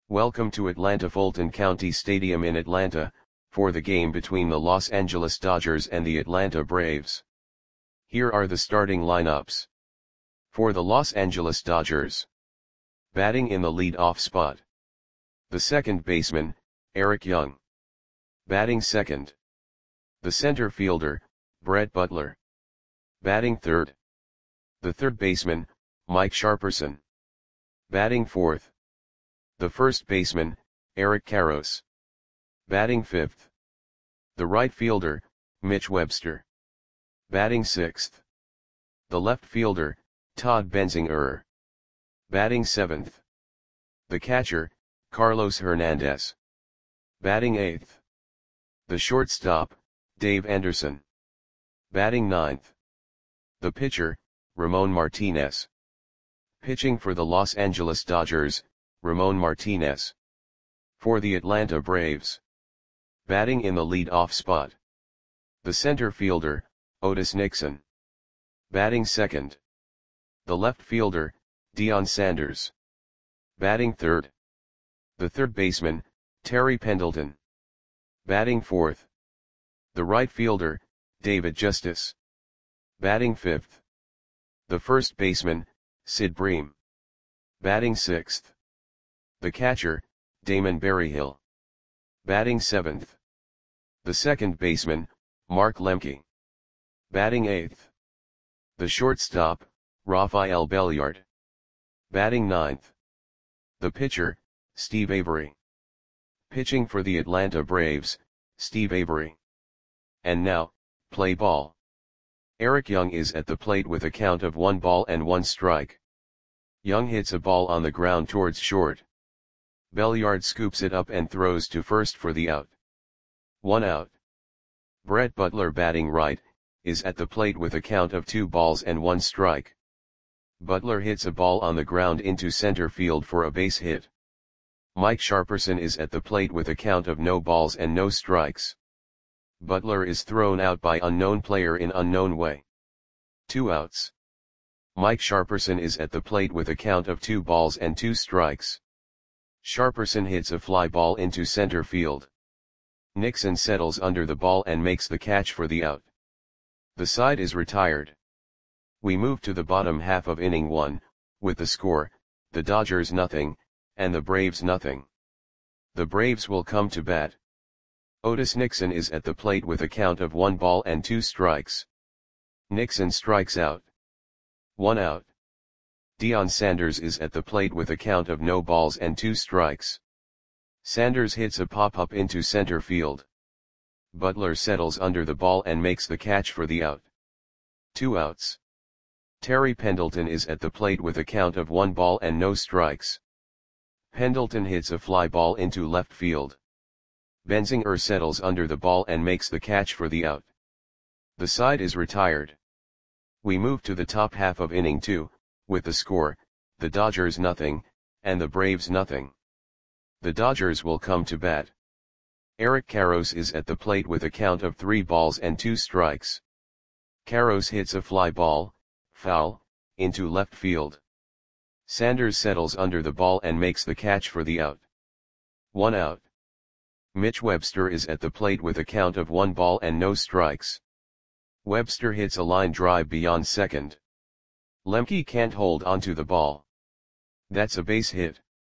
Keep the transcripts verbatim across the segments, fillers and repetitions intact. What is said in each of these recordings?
Welcome to Atlanta Fulton County Stadium in Atlanta, for the game between the Los Angeles Dodgers and the Atlanta Braves. Here are the starting lineups. For the Los Angeles Dodgers. Batting in the lead-off spot. The second baseman, Eric Young. Batting second. The center fielder, Brett Butler. Batting third. The third baseman, Mike Sharperson. Batting fourth. The first baseman, Eric Karros. Batting fifth. The right fielder, Mitch Webster. Batting sixth. The left fielder, Todd Benzinger. Batting seventh. The catcher, Carlos Hernandez. Batting eighth. The shortstop, Dave Anderson. Batting ninth. The pitcher, Ramon Martinez. Pitching for the Los Angeles Dodgers, Ramon Martinez. For the Atlanta Braves. Batting in the lead-off spot. The center fielder, Otis Nixon. Batting second. The left fielder, Deion Sanders. Batting third. The third baseman, Terry Pendleton. Batting fourth. The right fielder, David Justice. Batting fifth. The first baseman, Sid Bream. Batting sixth. The catcher, Damon Berryhill. Batting seventh. The second baseman, Mark Lemke. Batting eighth. The shortstop, Rafael Belliard. Batting ninth. The pitcher, Steve Avery. Pitching for the Atlanta Braves, Steve Avery. And now, play ball. Eric Young is at the plate with a count of one ball and one strike. Young hits a ball on the ground towards short. Belliard scoops it up and throws to first for the out. One out. Brett Butler, batting right, is at the plate with a count of two balls and one strike. Butler hits a ball on the ground into center field for a base hit. Mike Sharperson is at the plate with a count of no balls and no strikes. Butler is thrown out by unknown player in unknown way. Two outs. Mike Sharperson is at the plate with a count of two balls and two strikes. Sharperson hits a fly ball into center field. Nixon settles under the ball and makes the catch for the out. The side is retired. We move to the bottom half of inning one, with the score, the Dodgers nothing, and the Braves nothing. The Braves will come to bat. Otis Nixon is at the plate with a count of one ball and two strikes. Nixon strikes out. One out. Deion Sanders is at the plate with a count of no balls and two strikes. Sanders hits a pop-up into center field. Butler settles under the ball and makes the catch for the out. Two outs. Terry Pendleton is at the plate with a count of one ball and no strikes. Pendleton hits a fly ball into left field. Benzinger settles under the ball and makes the catch for the out. The side is retired. We move to the top half of inning two, with the score, the Dodgers nothing, and the Braves nothing. The Dodgers will come to bat. Eric Karros is at the plate with a count of three balls and two strikes. Karros hits a fly ball, foul, into left field. Sanders settles under the ball and makes the catch for the out. One out. Mitch Webster is at the plate with a count of one ball and no strikes. Webster hits a line drive beyond second. Lemke can't hold onto the ball. That's a base hit.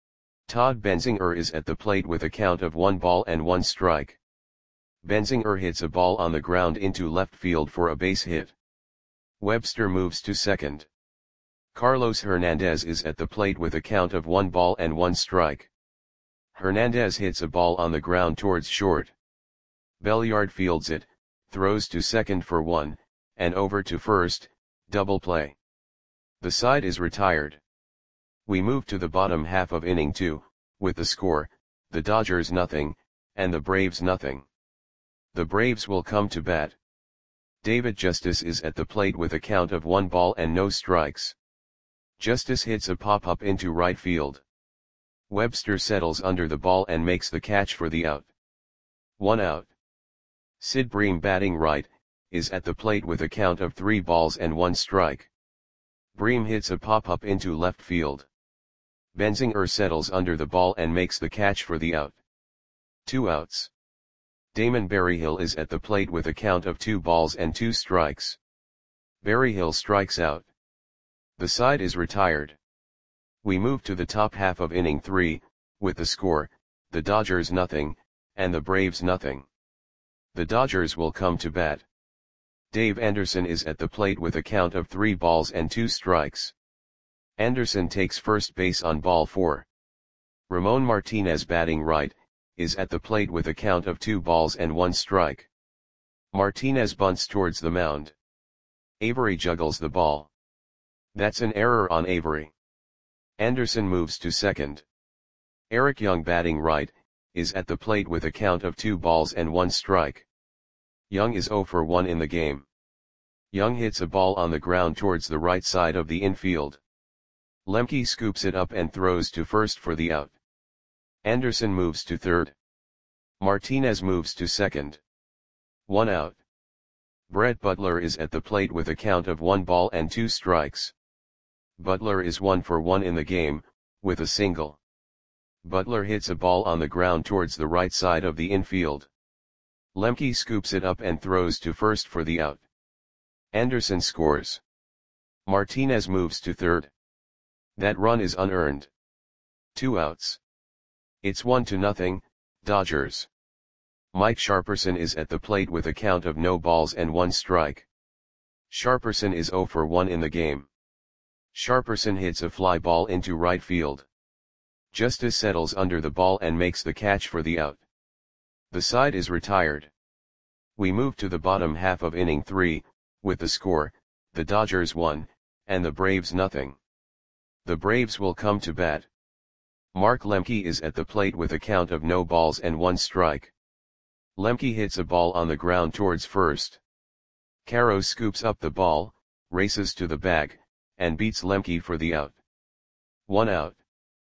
Todd Benzinger is at the plate with a count of one ball and one strike. Benzinger hits a ball on the ground into left field for a base hit. Webster moves to second. Carlos Hernandez is at the plate with a count of one ball and one strike. Hernandez hits a ball on the ground towards short. Belliard fields it, throws to second for one, and over to first, double play. The side is retired. We move to the bottom half of inning two, with the score, the Dodgers nothing, and the Braves nothing. The Braves will come to bat. David Justice is at the plate with a count of one ball and no strikes. Justice hits a pop-up into right field. Webster settles under the ball and makes the catch for the out. One out. Sid Bream, batting right, is at the plate with a count of three balls and one strike. Bream hits a pop-up into left field. Benzinger settles under the ball and makes the catch for the out. Two outs. Damon Berryhill is at the plate with a count of two balls and two strikes. Berryhill strikes out. The side is retired. We move to the top half of inning three, with the score, the Dodgers nothing, and the Braves nothing. The Dodgers will come to bat. Dave Anderson is at the plate with a count of three balls and two strikes. Anderson takes first base on ball four. Ramon Martinez, batting right, is at the plate with a count of two balls and one strike. Martinez bunts towards the mound. Avery juggles the ball. That's an error on Avery. Anderson moves to second. Eric Young, batting right, is at the plate with a count of two balls and one strike. Young is oh for one in the game. Young hits a ball on the ground towards the right side of the infield. Lemke scoops it up and throws to first for the out. Anderson moves to third. Martinez moves to second. One out. Brett Butler is at the plate with a count of one ball and two strikes. Butler is one for one in the game, with a single. Butler hits a ball on the ground towards the right side of the infield. Lemke scoops it up and throws to first for the out. Anderson scores. Martinez moves to third. That run is unearned. Two outs. It's one to nothing, Dodgers. Mike Sharperson is at the plate with a count of no balls and one strike. Sharperson is oh for one in the game. Sharperson hits a fly ball into right field. Justice settles under the ball and makes the catch for the out. The side is retired. We move to the bottom half of inning three, with the score, the Dodgers one, and the Braves nothing. The Braves will come to bat. Mark Lemke is at the plate with a count of no balls and one strike. Lemke hits a ball on the ground towards first. Caro scoops up the ball, races to the bag, and beats Lemke for the out. One out.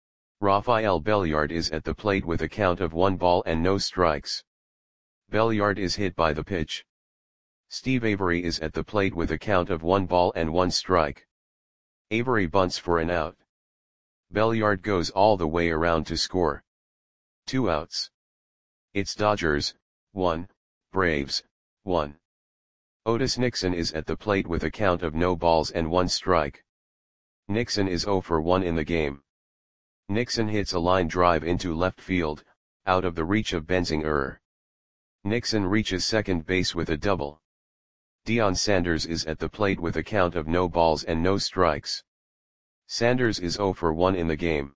Rafael Belliard is at the plate with a count of one ball and no strikes. Belliard is hit by the pitch. Steve Avery is at the plate with a count of one ball and one strike. Avery bunts for an out. Belliard goes all the way around to score. Two outs. It's Dodgers, one, Braves, one. Otis Nixon is at the plate with a count of no balls and one strike. Nixon is oh for one in the game. Nixon hits a line drive into left field, out of the reach of Benzinger. Nixon reaches second base with a double. Deion Sanders is at the plate with a count of no balls and no strikes. Sanders is oh for one in the game.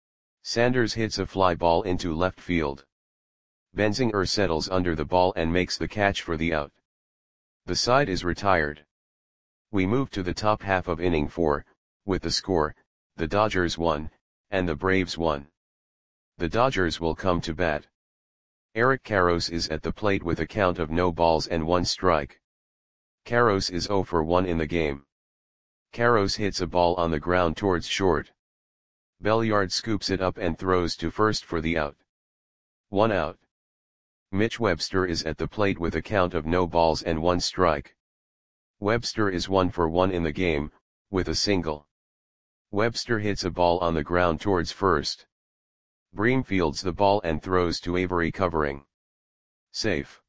Sanders hits a fly ball into left field. Benzinger settles under the ball and makes the catch for the out. The side is retired. We move to the top half of inning four, with the score, the Dodgers one, and the Braves one. The Dodgers will come to bat. Eric Karros is at the plate with a count of no balls and one strike. Karros is oh for one in the game. Karros hits a ball on the ground towards short. Belliard scoops it up and throws to first for the out. One out. Mitch Webster is at the plate with a count of no balls and one strike. Webster is one for one in the game, with a single. Webster hits a ball on the ground towards first. Bream fields the ball and throws to Avery, covering. Safe.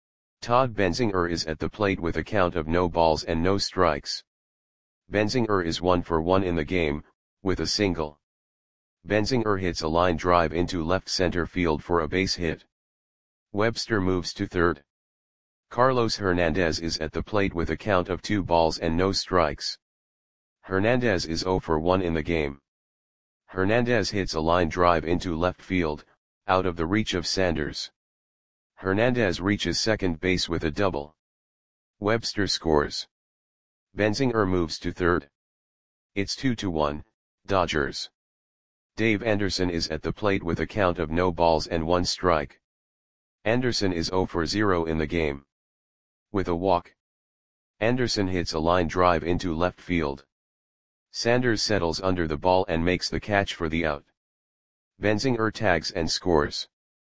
Todd Benzinger is at the plate with a count of no balls and no strikes. Benzinger is one for one in the game, with a single. Benzinger hits a line drive into left center field for a base hit. Webster moves to third. Carlos Hernandez is at the plate with a count of two balls and no strikes. Hernandez is oh for one in the game. Hernandez hits a line drive into left field, out of the reach of Sanders. Hernandez reaches second base with a double. Webster scores. Benzinger moves to third. It's two to one, Dodgers. Dave Anderson is at the plate with a count of no balls and one strike. Anderson is oh for zero in the game. With a walk. Anderson hits a line drive into left field. Sanders settles under the ball and makes the catch for the out. Benzinger tags and scores.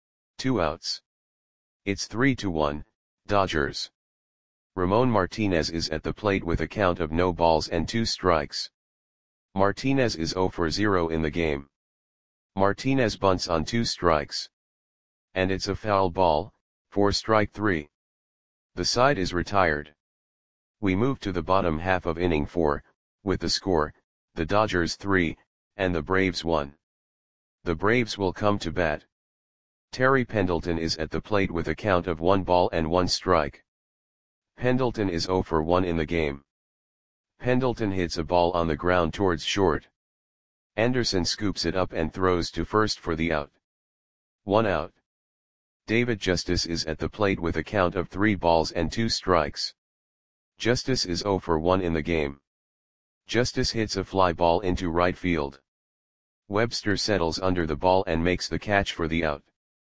Two outs. It's three to one, Dodgers. Ramon Martinez is at the plate with a count of no balls and two strikes. Martinez is oh for zero in the game. Martinez bunts on two strikes. And it's a foul ball, for strike three. The side is retired. We move to the bottom half of inning four, with the score, the Dodgers three, and the Braves one. The Braves will come to bat. Terry Pendleton is at the plate with a count of one ball and one strike. Pendleton is zero for one in the game. Pendleton hits a ball on the ground towards short. Anderson scoops it up and throws to first for the out. One out. David Justice is at the plate with a count of three balls and two strikes. Justice is zero for one in the game. Justice hits a fly ball into right field. Webster settles under the ball and makes the catch for the out.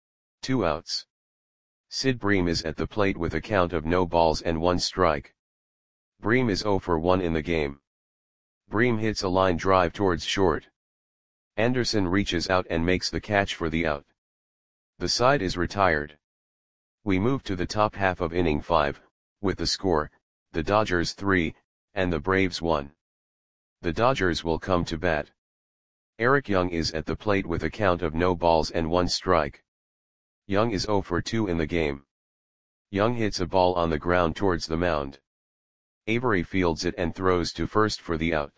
Two outs. Sid Bream is at the plate with a count of no balls and one strike. Bream is zero for one in the game. Bream hits a line drive towards short. Anderson reaches out and makes the catch for the out. The side is retired. We move to the top half of inning five, with the score, the Dodgers three, and the Braves one. The Dodgers will come to bat. Eric Young is at the plate with a count of no balls and one strike. Young is zero for two in the game. Young hits a ball on the ground towards the mound. Avery fields it and throws to first for the out.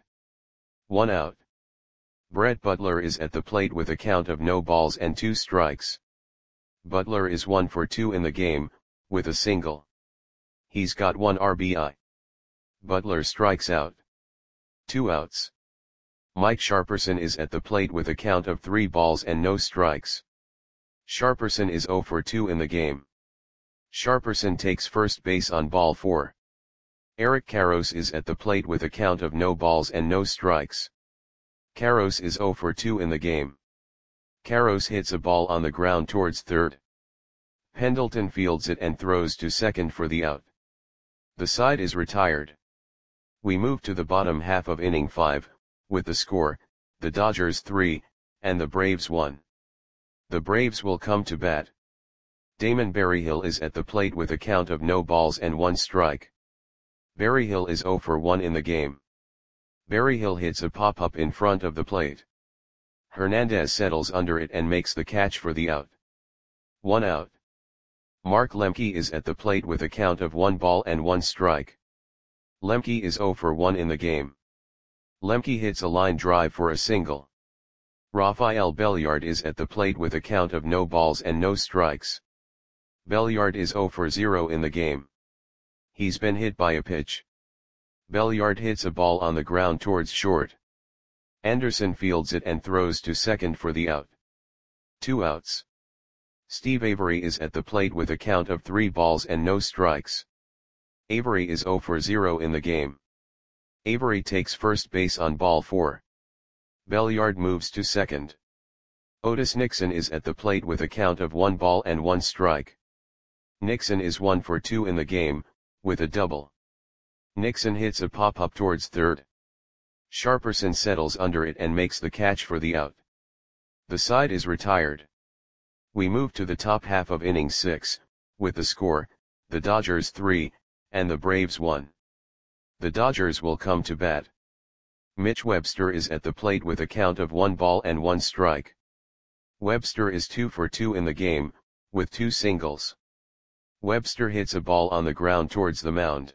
One out. Brett Butler is at the plate with a count of no balls and two strikes. Butler is one for two in the game, with a single. He's got one R B I. Butler strikes out. Two outs. Mike Sharperson is at the plate with a count of three balls and no strikes. Sharperson is zero for two in the game. Sharperson takes first base on ball four. Eric Karros is at the plate with a count of no balls and no strikes. Karros is zero for two in the game. Karros hits a ball on the ground towards third. Pendleton fields it and throws to second for the out. The side is retired. We move to the bottom half of inning five, with the score, the Dodgers three, and the Braves one. The Braves will come to bat. Damon Berryhill is at the plate with a count of no balls and one strike. Berryhill is zero for one in the game. Berryhill hits a pop-up in front of the plate. Hernandez settles under it and makes the catch for the out. One out. Mark Lemke is at the plate with a count of one ball and one strike. Lemke is zero for one in the game. Lemke hits a line drive for a single. Rafael Belliard is at the plate with a count of no balls and no strikes. Belliard is zero for zero in the game. He's been hit by a pitch. Belliard hits a ball on the ground towards short. Anderson fields it and throws to second for the out. Two outs. Steve Avery is at the plate with a count of three balls and no strikes. Avery is zero for zero in the game. Avery takes first base on ball four. Belliard moves to second. Otis Nixon is at the plate with a count of one ball and one strike. Nixon is one for two in the game, with a double. Nixon hits a pop-up towards third. Sharperson settles under it and makes the catch for the out. The side is retired. We move to the top half of inning six, with the score, the Dodgers three, and the Braves one. The Dodgers will come to bat. Mitch Webster is at the plate with a count of one ball and one strike. Webster is two for two in the game, with two singles. Webster hits a ball on the ground towards the mound.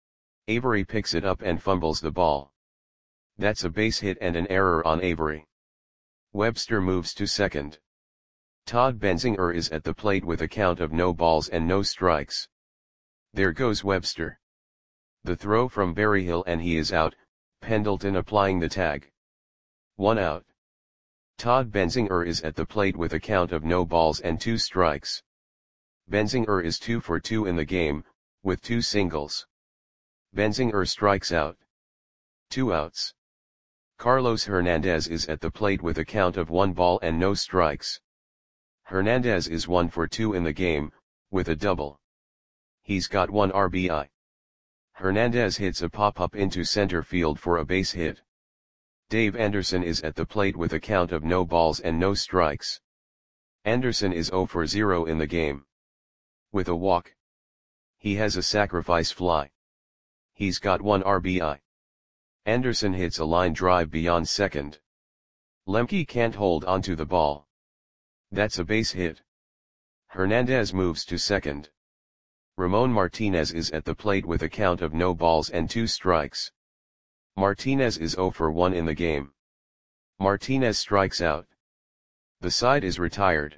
Avery picks it up and fumbles the ball. That's a base hit and an error on Avery. Webster moves to second. Todd Benzinger is at the plate with a count of no balls and no strikes. There goes Webster. The throw from Berryhill and he is out, Pendleton applying the tag. One out. Todd Benzinger is at the plate with a count of no balls and two strikes. Benzinger is two for two in the game, with two singles. Benzinger strikes out. Two outs. Carlos Hernandez is at the plate with a count of one ball and no strikes. Hernandez is one for two in the game, with a double. He's got one R B I. Hernandez hits a pop-up into center field for a base hit. Dave Anderson is at the plate with a count of no balls and no strikes. Anderson is zero for zero in the game. With a walk. He has a sacrifice fly. He's got one R B I. Anderson hits a line drive beyond second. Lemke can't hold onto the ball. That's a base hit. Hernandez moves to second. Ramon Martinez is at the plate with a count of no balls and two strikes. Martinez is zero for one in the game. Martinez strikes out. The side is retired.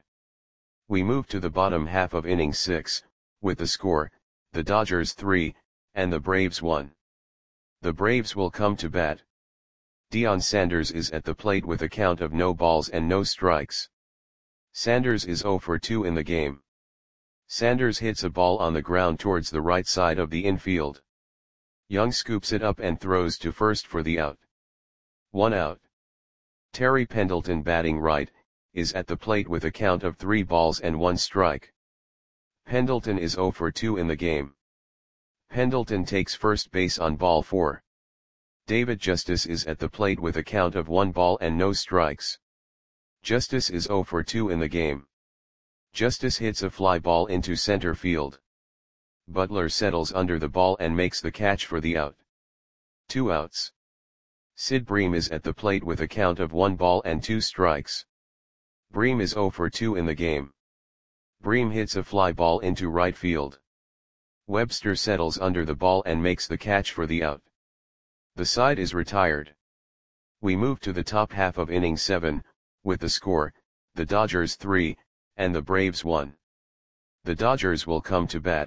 We move to the bottom half of inning six, with the score, the Dodgers three, and the Braves one. The Braves will come to bat. Deion Sanders is at the plate with a count of no balls and no strikes. Sanders is zero for two in the game. Sanders hits a ball on the ground towards the right side of the infield. Young scoops it up and throws to first for the out. One out. Terry Pendleton, batting right, is at the plate with a count of three balls and one strike. Pendleton is zero for two in the game. Pendleton takes first base on ball four. David Justice is at the plate with a count of one ball and no strikes. Justice is zero for two in the game. Justice hits a fly ball into center field. Butler settles under the ball and makes the catch for the out. Two outs. Sid Bream is at the plate with a count of one ball and two strikes. Bream is zero for two in the game. Bream hits a fly ball into right field. Webster settles under the ball and makes the catch for the out. The side is retired. We move to the top half of inning seven, with the score, the Dodgers three, and the Braves one. The Dodgers will come to bat.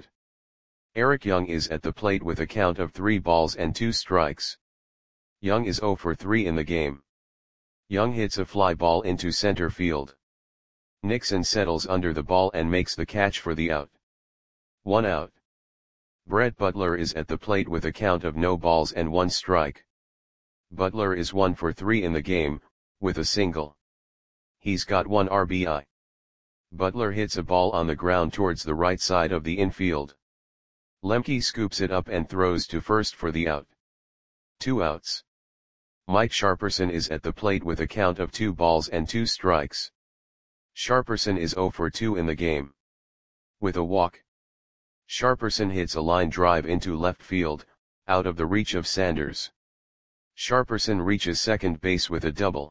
Eric Young is at the plate with a count of three balls and two strikes. Young is zero for three in the game. Young hits a fly ball into center field. Nixon settles under the ball and makes the catch for the out. One out. Brett Butler is at the plate with a count of no balls and one strike. Butler is one for three in the game, with a single. He's got one R B I. Butler hits a ball on the ground towards the right side of the infield. Lemke scoops it up and throws to first for the out. Two outs. Mike Sharperson is at the plate with a count of two balls and two strikes. Sharperson is zero for two in the game. With a walk. Sharperson hits a line drive into left field, out of the reach of Sanders. Sharperson reaches second base with a double.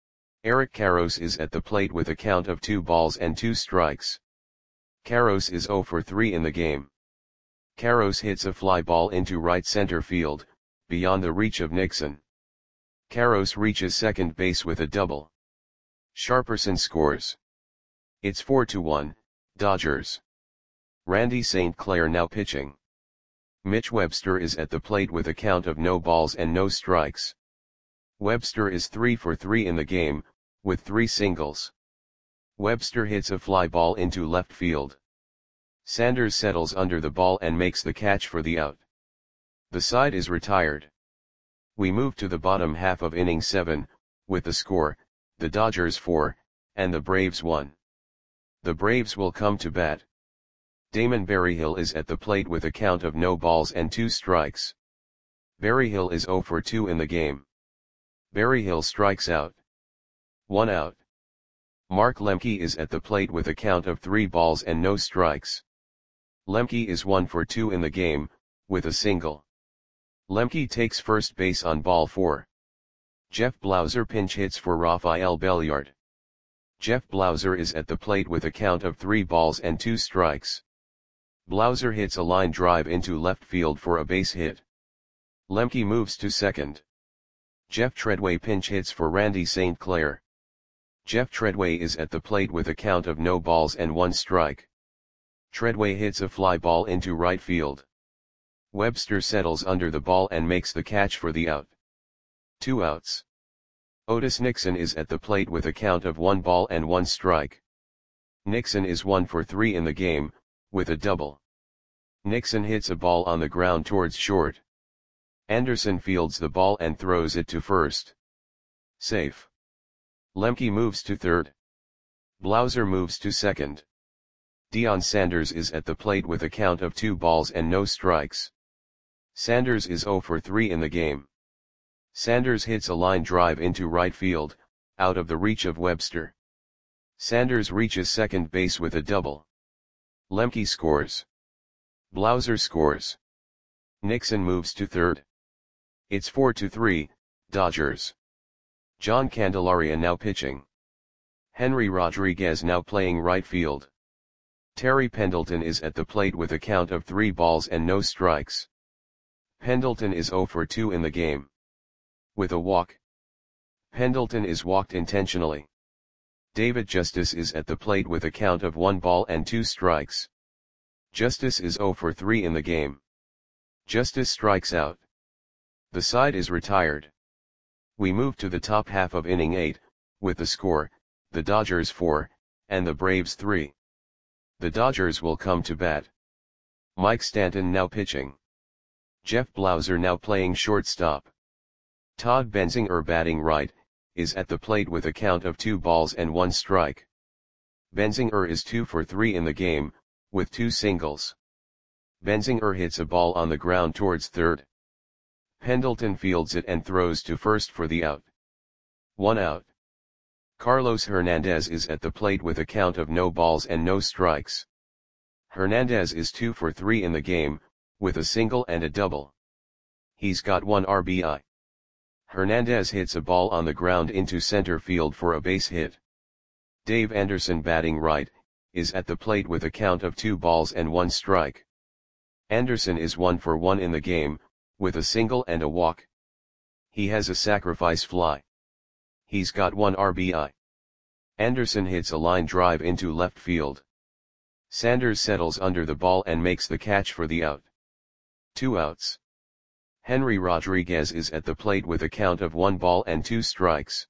Eric Karros is at the plate with a count of two balls and two strikes. Karros is zero for three in the game. Karros hits a fly ball into right center field, beyond the reach of Nixon. Karros reaches second base with a double. Sharperson scores. It's four to one, Dodgers. Randy Saint Clair now pitching. Mitch Webster is at the plate with a count of no balls and no strikes. Webster is three for three in the game, with three singles. Webster hits a fly ball into left field. Sanders settles under the ball and makes the catch for the out. The side is retired. We move to the bottom half of inning seven, with the score, the Dodgers four, and the Braves one. The Braves will come to bat. Damon Berryhill is at the plate with a count of no balls and two strikes. Berryhill is zero for two in the game. Berryhill strikes out. One out. Mark Lemke is at the plate with a count of three balls and no strikes. Lemke is one for two in the game, with a single. Lemke takes first base on ball four. Jeff Blauser pinch hits for Rafael Belliard. Jeff Blauser is at the plate with a count of three balls and two strikes. Blauser hits a line drive into left field for a base hit. Lemke moves to second. Jeff Treadway pinch hits for Randy Saint Clair. Jeff Treadway is at the plate with a count of no balls and one strike. Treadway hits a fly ball into right field. Webster settles under the ball and makes the catch for the out. Two outs. Otis Nixon is at the plate with a count of one ball and one strike. Nixon is one for three in the game, with a double. Nixon hits a ball on the ground towards short. Anderson fields the ball and throws it to first. Safe. Lemke moves to third. Blauser moves to second. Deion Sanders is at the plate with a count of two balls and no strikes. Sanders is zero for three in the game. Sanders hits a line drive into right field, out of the reach of Webster. Sanders reaches second base with a double. Lemke scores. Blauser scores. Nixon moves to third. It's four to three, Dodgers. John Candelaria now pitching. Henry Rodriguez now playing right field. Terry Pendleton is at the plate with a count of three balls and no strikes. Pendleton is zero for two in the game. With a walk. Pendleton is walked intentionally. David Justice is at the plate with a count of one ball and two strikes. Justice is zero for three in the game. Justice strikes out. The side is retired. We move to the top half of inning eight, with the score, the Dodgers four, and the Braves three. The Dodgers will come to bat. Mike Stanton now pitching. Jeff Blauser now playing shortstop. Todd Benzinger batting right, is at the plate with a count of two balls and one strike. Benzinger is two for three in the game, with two singles. Benzinger hits a ball on the ground towards third. Pendleton fields it and throws to first for the out. One out. Carlos Hernandez is at the plate with a count of no balls and no strikes. Hernandez is two for three in the game, with a single and a double. He's got one R B I. Hernandez hits a ball on the ground into center field for a base hit. Dave Anderson batting right, is at the plate with a count of two balls and one strike. Anderson is one for one in the game, with a single and a walk. He has a sacrifice fly. He's got one R B I. Anderson hits a line drive into left field. Sanders settles under the ball and makes the catch for the out. Two outs. Henry Rodriguez is at the plate with a count of one ball and two strikes.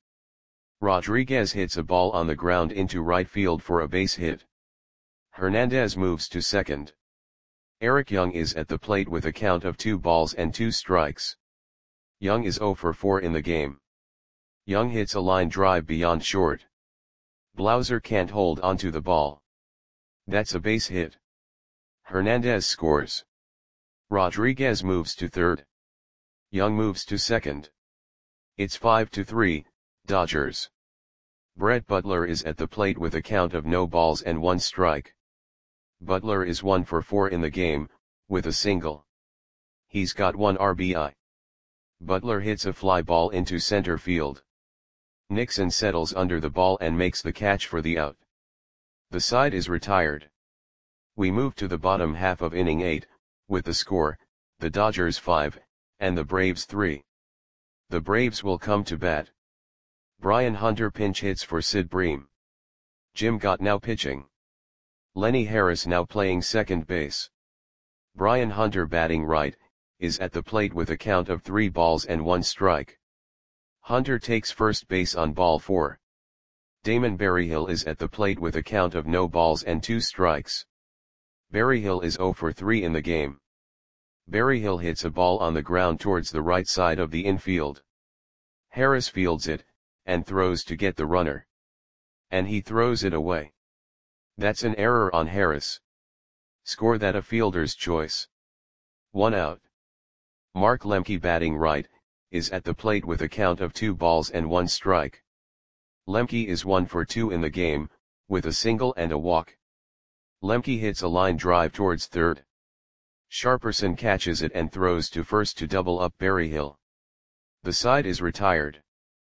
Rodriguez hits a ball on the ground into right field for a base hit. Hernandez moves to second. Eric Young is at the plate with a count of two balls and two strikes. Young is zero for four in the game. Young hits a line drive beyond short. Blauser can't hold onto the ball. That's a base hit. Hernandez scores. Rodriguez moves to third. Young moves to second. It's five to three, Dodgers. Brett Butler is at the plate with a count of no balls and one strike. Butler is one for four in the game, with a single. He's got one R B I. Butler hits a fly ball into center field. Nixon settles under the ball and makes the catch for the out. The side is retired. We move to the bottom half of inning eight, with the score, the Dodgers five, and the Braves three. The Braves will come to bat. Brian Hunter pinch hits for Sid Bream. Jim Gott now pitching. Lenny Harris now playing second base. Brian Hunter batting right, is at the plate with a count of three balls and one strike. Hunter takes first base on ball four. Damon Berryhill is at the plate with a count of no balls and two strikes. Berryhill is zero for three in the game. Berryhill hits a ball on the ground towards the right side of the infield. Harris fields it, and throws to get the runner. And he throws it away. That's an error on Harris. Score that a fielder's choice. One out. Mark Lemke batting right, is at the plate with a count of two balls and one strike. Lemke is one for two in the game, with a single and a walk. Lemke hits a line drive towards third. Sharperson catches it and throws to first to double up Berryhill. The side is retired.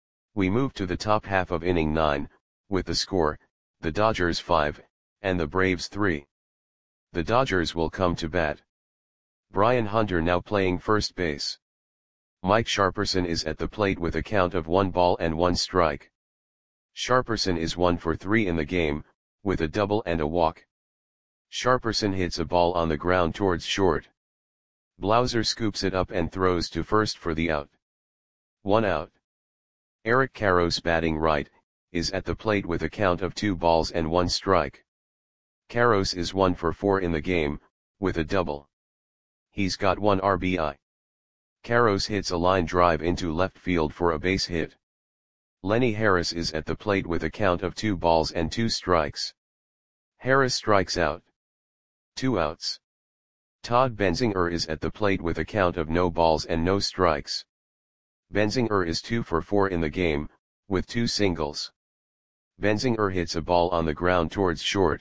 We move to the top half of inning nine, with the score, the Dodgers five, and the Braves three. The Dodgers will come to bat. Brian Hunter now playing first base. Mike Sharperson is at the plate with a count of one ball and one strike. Sharperson is one for three in the game, with a double and a walk. Sharperson hits a ball on the ground towards short. Blauser scoops it up and throws to first for the out. One out. Eric Karros batting right, is at the plate with a count of two balls and one strike. Karros is one for four in the game, with a double. He's got one R B I. Karros hits a line drive into left field for a base hit. Lenny Harris is at the plate with a count of two balls and two strikes. Harris strikes out. Two outs. Todd Benzinger is at the plate with a count of no balls and no strikes. Benzinger is two for four in the game, with two singles. Benzinger hits a ball on the ground towards short.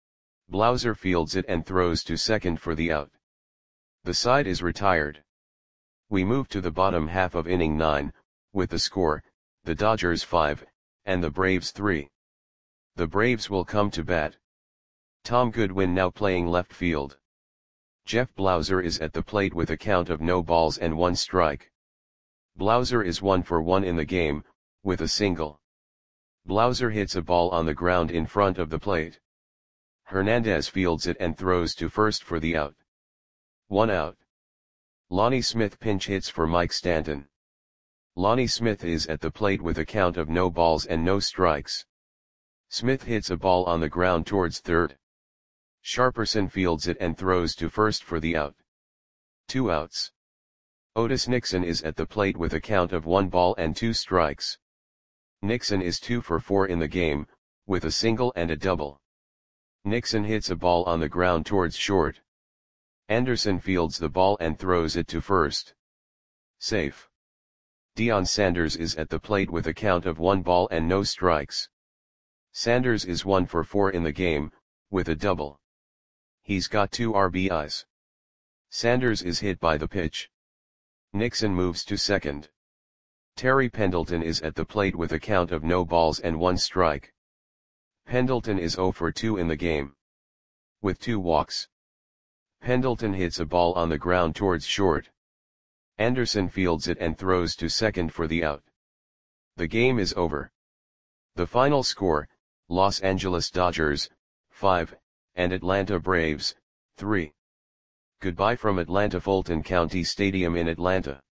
Blauser fields it and throws to second for the out. The side is retired. We move to the bottom half of inning nine, with the score, the Dodgers five, and the Braves three. The Braves will come to bat. Tom Goodwin now playing left field. Jeff Blauser is at the plate with a count of no balls and one strike. Blauser is one for one in the game, with a single. Blauser hits a ball on the ground in front of the plate. Hernandez fields it and throws to first for the out. One out. Lonnie Smith pinch hits for Mike Stanton. Lonnie Smith is at the plate with a count of no balls and no strikes. Smith hits a ball on the ground towards third. Sharperson fields it and throws to first for the out. Two outs. Otis Nixon is at the plate with a count of one ball and two strikes. Nixon is two for four in the game, with a single and a double. Nixon hits a ball on the ground towards short. Anderson fields the ball and throws it to first. Safe. Deion Sanders is at the plate with a count of one ball and no strikes. Sanders is one for four in the game, with a double. He's got two R B Is. Sanders is hit by the pitch. Nixon moves to second. Terry Pendleton is at the plate with a count of no balls and one strike. Pendleton is zero for two in the game. With two walks. Pendleton hits a ball on the ground towards short. Anderson fields it and throws to second for the out. The game is over. The final score, Los Angeles Dodgers, five, and Atlanta Braves, three. Goodbye from Atlanta Fulton County Stadium in Atlanta.